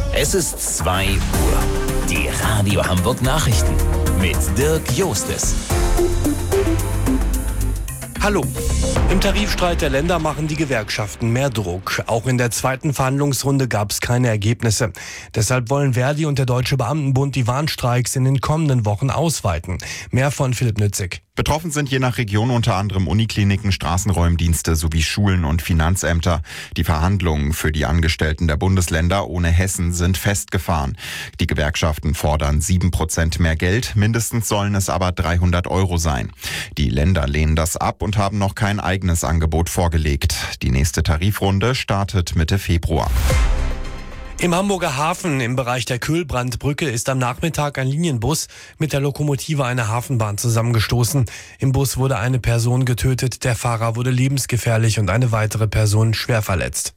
Es ist 2 Uhr. Die Radio Hamburg Nachrichten mit Dirk Jostes. Hallo. Im Tarifstreit der Länder machen die Gewerkschaften mehr Druck. Auch in der zweiten Verhandlungsrunde gab es keine Ergebnisse. Deshalb wollen Verdi und der Deutsche Beamtenbund die Warnstreiks in den kommenden Wochen ausweiten. Mehr von Philipp Nützig. Betroffen sind je nach Region unter anderem Unikliniken, Straßenräumdienste sowie Schulen und Finanzämter. Die Verhandlungen für die Angestellten der Bundesländer ohne Hessen sind festgefahren. Die Gewerkschaften fordern 7% mehr Geld, mindestens sollen es aber 300 € sein. Die Länder lehnen das ab und haben noch kein eigenes Angebot vorgelegt. Die nächste Tarifrunde startet Mitte Februar. Im Hamburger Hafen im Bereich der Köhlbrandbrücke ist am Nachmittag ein Linienbus mit der Lokomotive einer Hafenbahn zusammengestoßen. Im Bus wurde eine Person getötet, der Fahrer wurde lebensgefährlich und eine weitere Person schwer verletzt.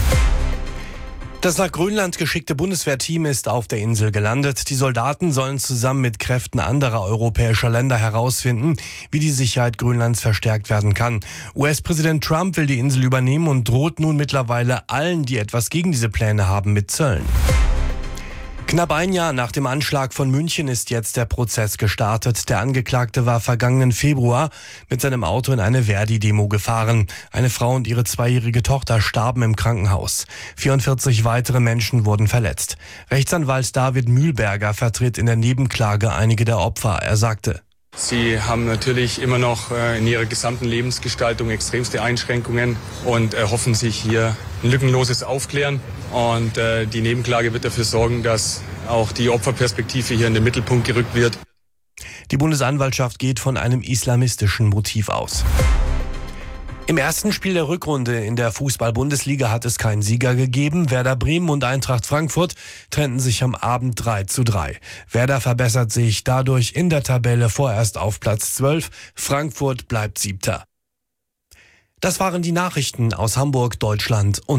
Das nach Grönland geschickte Bundeswehrteam ist auf der Insel gelandet. Die Soldaten sollen zusammen mit Kräften anderer europäischer Länder herausfinden, wie die Sicherheit Grönlands verstärkt werden kann. US-Präsident Trump will die Insel übernehmen und droht nun mittlerweile allen, die etwas gegen diese Pläne haben, mit Zöllen. Knapp ein Jahr nach dem Anschlag von München ist jetzt der Prozess gestartet. Der Angeklagte war vergangenen Februar mit seinem Auto in eine Verdi-Demo gefahren. Eine Frau und ihre 2-jährige Tochter starben im Krankenhaus. 44 weitere Menschen wurden verletzt. Rechtsanwalt David Mühlberger vertritt in der Nebenklage einige der Opfer. Er sagte: Sie haben natürlich immer noch in ihrer gesamten Lebensgestaltung extremste Einschränkungen und erhoffen sich hier ein lückenloses Aufklären. Und die Nebenklage wird dafür sorgen, dass auch die Opferperspektive hier in den Mittelpunkt gerückt wird. Die Bundesanwaltschaft geht von einem islamistischen Motiv aus. Im ersten Spiel der Rückrunde in der Fußball-Bundesliga hat es keinen Sieger gegeben. Werder Bremen und Eintracht Frankfurt trennten sich am Abend 3:3. Werder verbessert sich dadurch in der Tabelle vorerst auf Platz 12. Frankfurt bleibt 7. Das waren die Nachrichten aus Hamburg, Deutschland und